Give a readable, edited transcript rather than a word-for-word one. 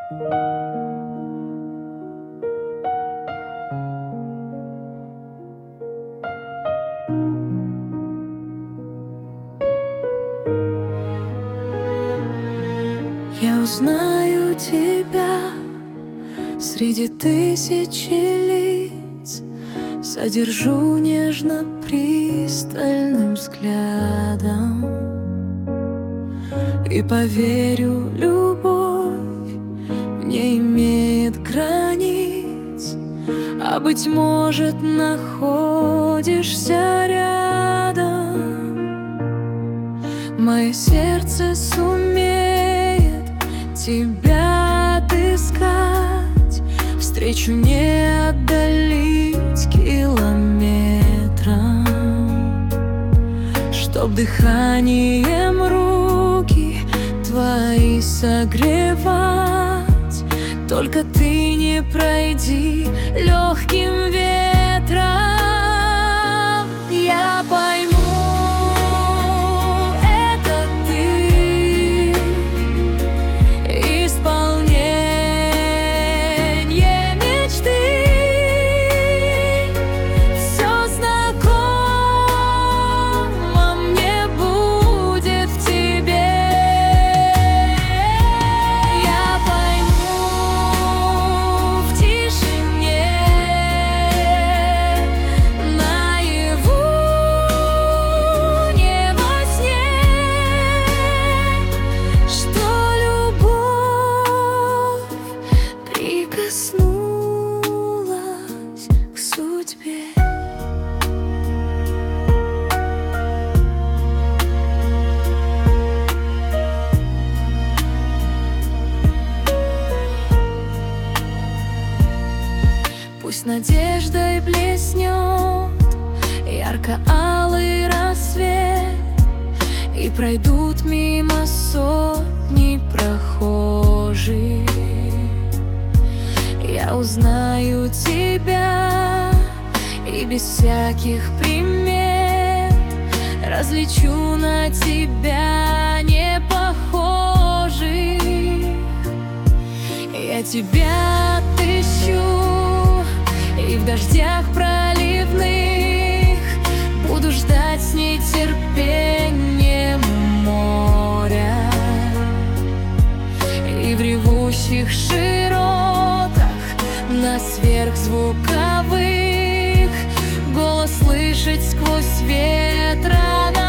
Я узнаю тебя среди тысячи лиц, задержу нежно пристальным взглядом и поверю, любовь не имеет границ, а быть может, находишься рядом. Мое сердце сумеет тебя отыскать, встречу не отдалить километром, чтоб дыханием руки твои согревать. Только ты не пройди легким ветром. Я пойму, это ты, исполнение мечты. Все знакомо мне будет в тебе. Я пойму в тишине, наяву, не во сне, что любовь прикоснулась к судьбе. Пусть надеждой блеснет ярко-алый рассвет, и пройдут мимо сотни прохожих. Я узнаю тебя и без всяких примет различу на тебя не похожих. Я тебя отыщу и в дождях проливных буду ждать с нетерпением моря, и в ревущих широтах на сверхзвуковых голос слышать сквозь ветра.